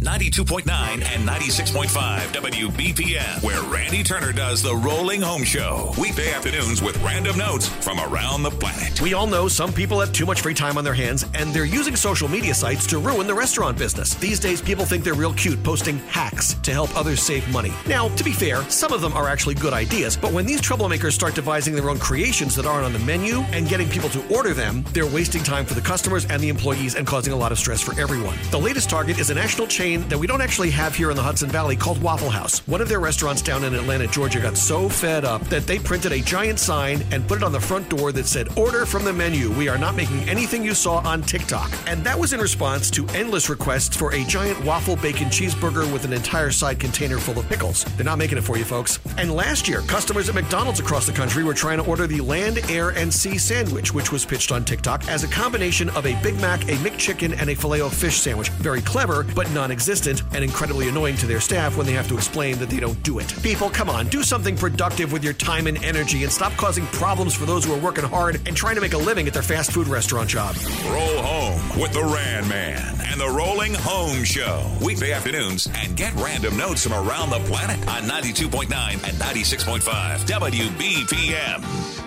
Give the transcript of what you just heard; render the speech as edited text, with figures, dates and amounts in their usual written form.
92.9 and 96.5 WBPM, where Randy Turner does the Rolling Home Show. Weekday afternoons with random notes from around the planet. We all know some people have too much free time on their hands, and they're using social media sites to ruin the restaurant business. These days, people think they're real cute, posting hacks to help others save money. Now, to be fair, some of them are actually good ideas, but when these troublemakers start devising their own creations that aren't on the menu and getting people to order them, they're wasting time for the customers and the employees and causing a lot of stress for everyone. The latest target is a national chain that we don't actually have here in the Hudson Valley called Waffle House. One of their restaurants down in Atlanta, Georgia got so fed up that they printed a giant sign and put it on the front door that said, "Order from the menu. We are not making anything you saw on TikTok." And that was in response to endless requests for a giant waffle bacon cheeseburger with an entire side container full of pickles. They're not making it for you, folks. And last year, customers at McDonald's across the country were trying to order the Land, Air, and Sea sandwich, which was pitched on TikTok as a combination of a Big Mac, a McChicken, and a Filet-O-Fish sandwich. Very clever, but non-existent, and incredibly annoying to their staff when they have to explain that they don't do it. People, come on, do something productive with your time and energy and stop causing problems for those who are working hard and trying to make a living at their fast food restaurant job. Roll home with the Rand Man and the Rolling Home Show. Weekday afternoons, and get random notes from around the planet on 92.9 and 96.5 WBPM.